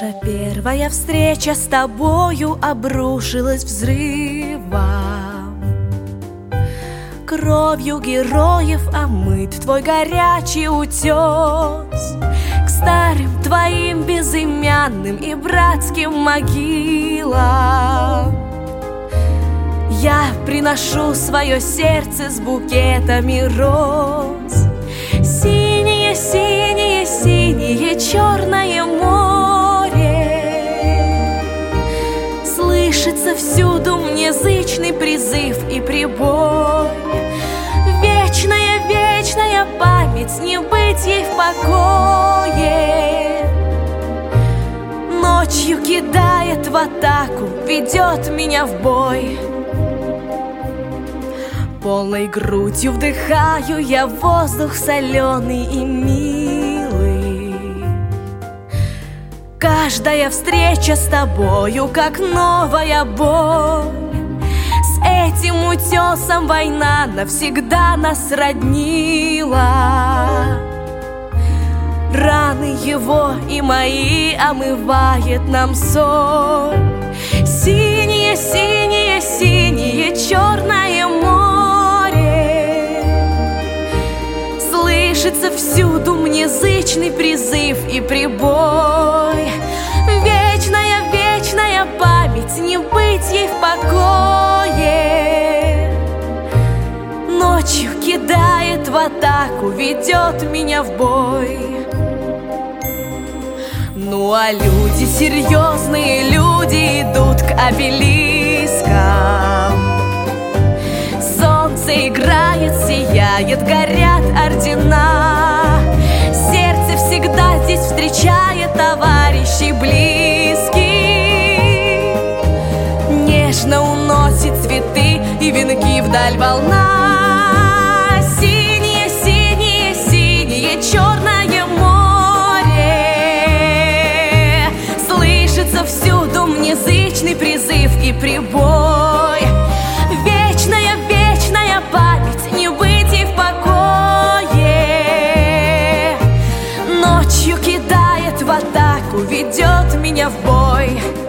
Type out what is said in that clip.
Наша первая встреча с тобою обрушилась взрывом. Кровью героев омыт твой горячий утес, к старым твоим безымянным и братским могилам я приношу свое сердце с букетами роз. Синее, синее, синее, черное море, слышится всюду мне зычный призыв и прибой. Вечная, вечная память, не быть ей в покое. Ночью кидает в атаку, ведет меня в бой. Полной грудью вдыхаю я воздух соленый и милый. Каждая встреча с тобою, как новая боль. С этим утесом война навсегда нас роднила. Раны его и мои омывает нам соль. Синее, синее, синее, черное море, слышится всюду мне зычный призыв и прибой. Вечная, вечная память, не быть ей в покое. Ночью кидает в атаку, ведет меня в бой. Ну а люди, серьезные люди, идут к обелискам. Солнце играет, сияет, горят ордена. Сердце всегда здесь встречает товарищей близких. Нежно уносит цветы и венки вдаль волна. Синее, синее, синее, черное море, слышится всюду мне зычный призыв и прибой. Вечная, вечная память, не быть ей в покое. Ночью кидает в атаку, ведет меня в бой.